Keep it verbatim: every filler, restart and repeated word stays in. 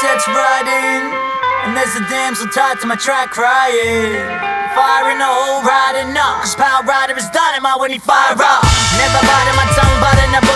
set's riding, and there's a damsel tied to my track crying. Fire in the hole, riding up, cause Power Rider is dynamite when he fire up. Never biting my tongue, but I never